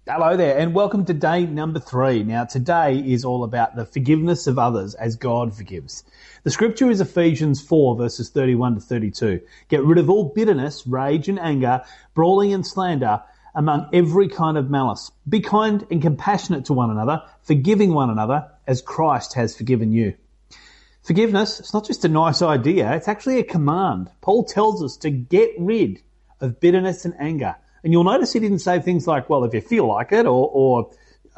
Hello there, and welcome to day number 3. Now, today is all about the forgiveness of others as God forgives. The scripture is Ephesians 4, verses 31 to 32. Get rid of all bitterness, rage and anger, brawling and slander, among every kind of malice. Be kind and compassionate to one another, forgiving one another, as Christ has forgiven you. Forgiveness, it's not just a nice idea, it's actually a command. Paul tells us to get rid of bitterness and anger. And you'll notice he didn't say things like, well, if you feel like it or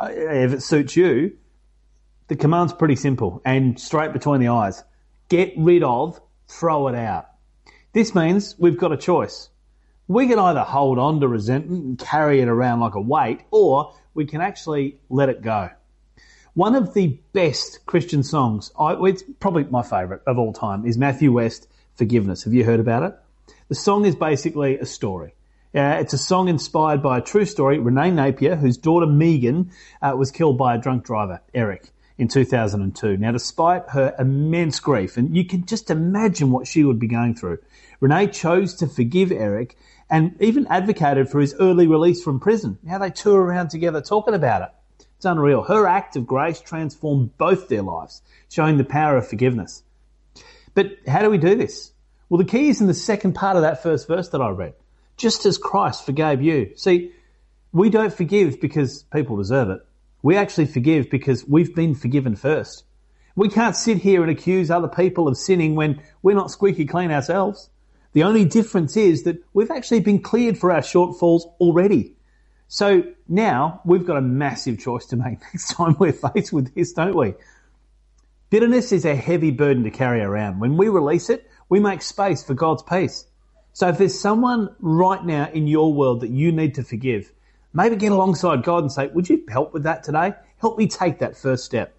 if it suits you. The command's pretty simple and straight between the eyes. Get rid of, throw it out. This means we've got a choice. We can either hold on to resentment and carry it around like a weight, or we can actually let it go. One of the best Christian songs, it's probably my favourite of all time, is Matthew West, Forgiveness. Have you heard about it? The song is basically a story. It's a song inspired by a true story. Renee Napier, whose daughter Megan was killed by a drunk driver, Eric, in 2002. Now, despite her immense grief, and you can just imagine what she would be going through, Renee chose to forgive Eric and even advocated for his early release from prison. Now they tour around together talking about it. It's unreal. Her act of grace transformed both their lives, showing the power of forgiveness. But how do we do this? Well, the key is in the second part of that first verse that I read. Just as Christ forgave you. See, we don't forgive because people deserve it. We actually forgive because we've been forgiven first. We can't sit here and accuse other people of sinning when we're not squeaky clean ourselves. The only difference is that we've actually been cleared for our shortfalls already. So now we've got a massive choice to make next time we're faced with this, don't we? Bitterness is a heavy burden to carry around. When we release it, we make space for God's peace. So if there's someone right now in your world that you need to forgive, maybe get alongside God and say, would you help with that today? Help me take that first step.